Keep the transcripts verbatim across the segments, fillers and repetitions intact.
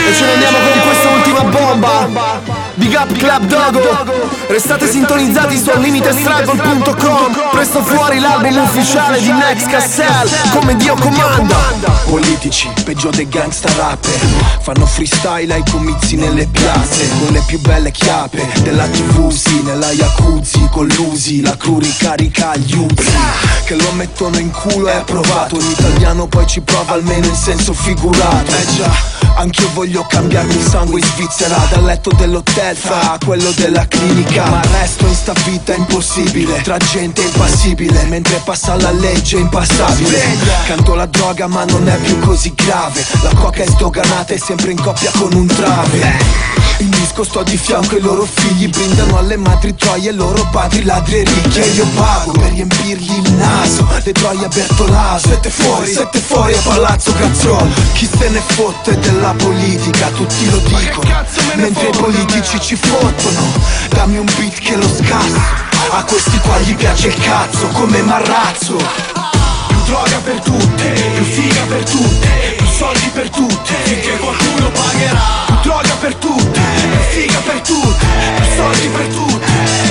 E ce ne andiamo con questa ultima bomba. Big up Club Dogo. Restate sintonizzati su unlimited struggle punto com. Presto fuori l'album ufficiale di Next Cassel, come Dio comanda. Politici, peggio dei gangsta rapper, fanno freestyle ai comizi nelle piazze, con le più belle chiappe della tivù, sì, nella jacuzzi, collusi, la crew ricarica gli uzi, che lo mettono in culo è approvato. Un italiano poi ci prova almeno in senso figurato. Eh già, anch'io voglio cambiarmi il sangue in Svizzera, dal letto dell'hotel fra quello della clinica, ma il resto in sta vita è impossibile, tra gente impassibile, mentre passa la legge impassabile. Canto la droga ma non è più così grave, la coca è sdoganata e sempre in coppia con un trave. In disco sto di fianco ai loro figli, brindano alle madri troie e loro padri ladri e ricchi, e io pago per riempirgli il naso, le troie a Bertolaso. Siete fuori, siete fuori a Palazzo Graziolo. Chi se ne fotte della politica, tutti lo dicono, mentre i politici ci fottono. Dammi un beat che lo scasso, a questi qua gli piace il cazzo come Marrazzo. Più droga per tutti, più figa per tutti, più soldi per tutti, finché qualcuno pagherà. Più droga per tutti, più figa per tutti, più soldi per tutti.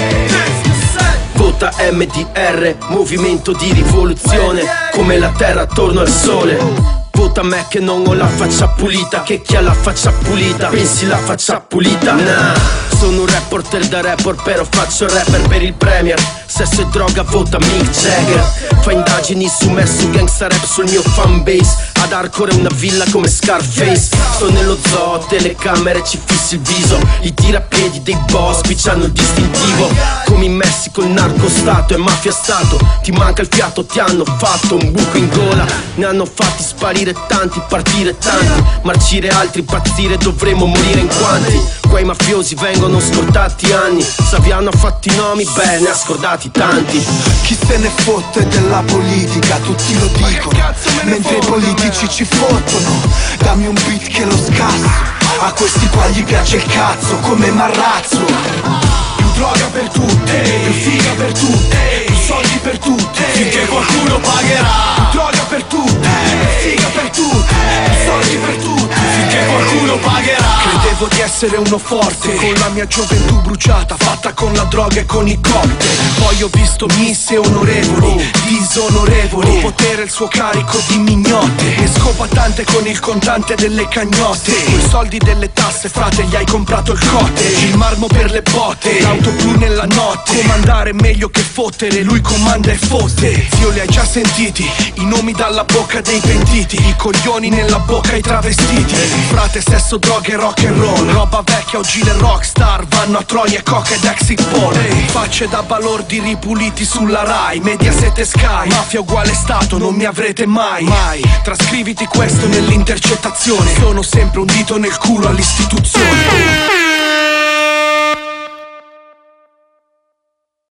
Vota M D R, movimento di rivoluzione, come la terra attorno al sole. Vota me che non ho la faccia pulita, che chi ha la faccia pulita pensi la faccia pulita. Nah, sono un reporter da rapper, però faccio il rapper per il premier. Sesso e droga, vota Mick Jagger. Fa indagini su me, su gangsta rap, sul mio fanbase. Ad Arcore una villa come Scarface. Sto nello zoo, telecamere, ci fissi il viso. I tirapiedi dei boss, qui c'hanno il distintivo. Come in Messico il narcostato e mafia stato. Ti manca il fiato, ti hanno fatto un buco in gola. Ne hanno fatti sparire tanti, partire tanti, marcire altri, impazzire, dovremo morire in quanti. Quei mafiosi vengono scortati anni. Saviano ha fatto i nomi, beh, ne ha scordati tanti. Chi se ne fotte della politica, tutti lo dicono, mentre i politici ci fottono. Dammi un beat che lo scasso, a questi qua gli piace il cazzo come Marrazzo. Più droga per tutti, più figa per tutti, più soldi per tutti, finché qualcuno pagherà. Più droga per tutti, più figa per tutti, più soldi per tutti, finché qualcuno pagherà. Credevo di essere uno forte, con la mia gioventù bruciata, fatta con la droga e con i cocktail. Poi ho visto misse onorevoli, disonorevoli, potere il suo carico di mignotte, e scopa tante con il contante delle cagnotte. Coi soldi delle tasse, frate, gli hai comprato il cottage, il marmo per le botte, l'auto blu nella notte. Comandare è meglio che fottere, lui comanda e fotte. Zio, li hai già sentiti, i nomi dalla bocca dei pentiti, i coglioni nella bocca ai travestiti. Frate, sesso, droga e rock and roll, roba vecchia, oggi le rockstar vanno a troie, coca ed exit poll. Facce da balordi ripuliti sulla Rai, Mediaset e Sky, mafia uguale stato, non mi avrete mai. Mai, trascriviti questo nell'intercettazione, sono sempre un dito nel culo all'istituzione.